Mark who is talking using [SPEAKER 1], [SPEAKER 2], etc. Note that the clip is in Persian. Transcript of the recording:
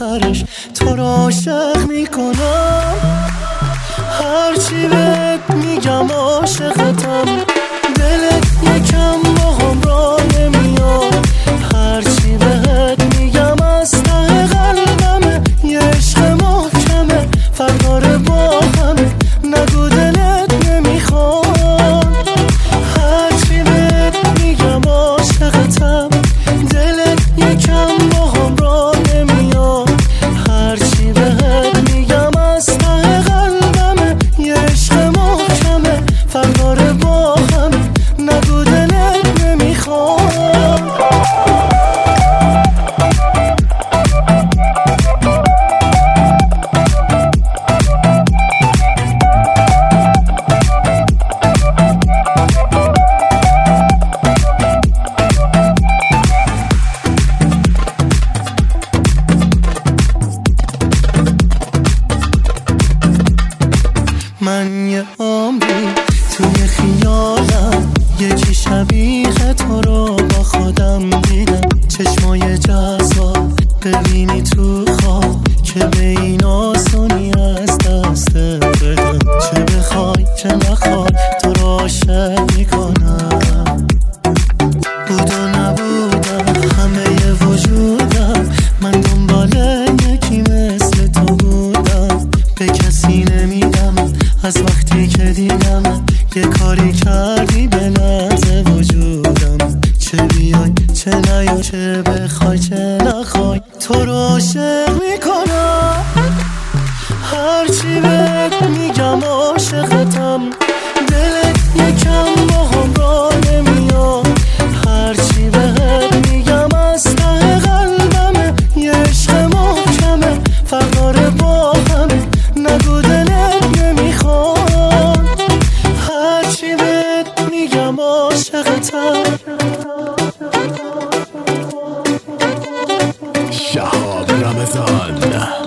[SPEAKER 1] آخرش تو رو عاشق میکنم. هرچی بهت میگم عاشقتم، دلت یکم با هم را نمیاد. هرچی بهت میگم از ته قلبمه، یه عشق محکمه فردار با همه، نگو دلت نمیخواد. هرچی بهت میگم عاشقتم، دلت یکم با هم را نمیاد. هرچی بهت میگم از ته قلبمه، یه عشق محکمه فردار با همه، نگو دلت نمیخواد. من یه عمری توی خیالم، یکی شبیه تو رو با خودم دیدم. چشمای جذاب ببینی تو خواب، که به این آسونی از دست بدم. چه بخوای چه نخوای تو رو عاشق میکنم. بود و نبودم همه وجودم، من دنبال یکی مثل تو بودم. به کسی نمیدم از وقتی که دیدم، یه کاری کردی به لحظه وجودم. چه بیای چه نیای، چه بخوای چه نخوای تو رو عاشق میکنم. هرچی بهت میگم عاشقتم، دلت یکم با هم را نمیاد. هرچی بهت میگم از ته قلبمه، یه عشق محکمه فردار با همه، نگو دلت نمیخواد. هرچی بهت میگم عاشقتم.
[SPEAKER 2] شهاب رمضان.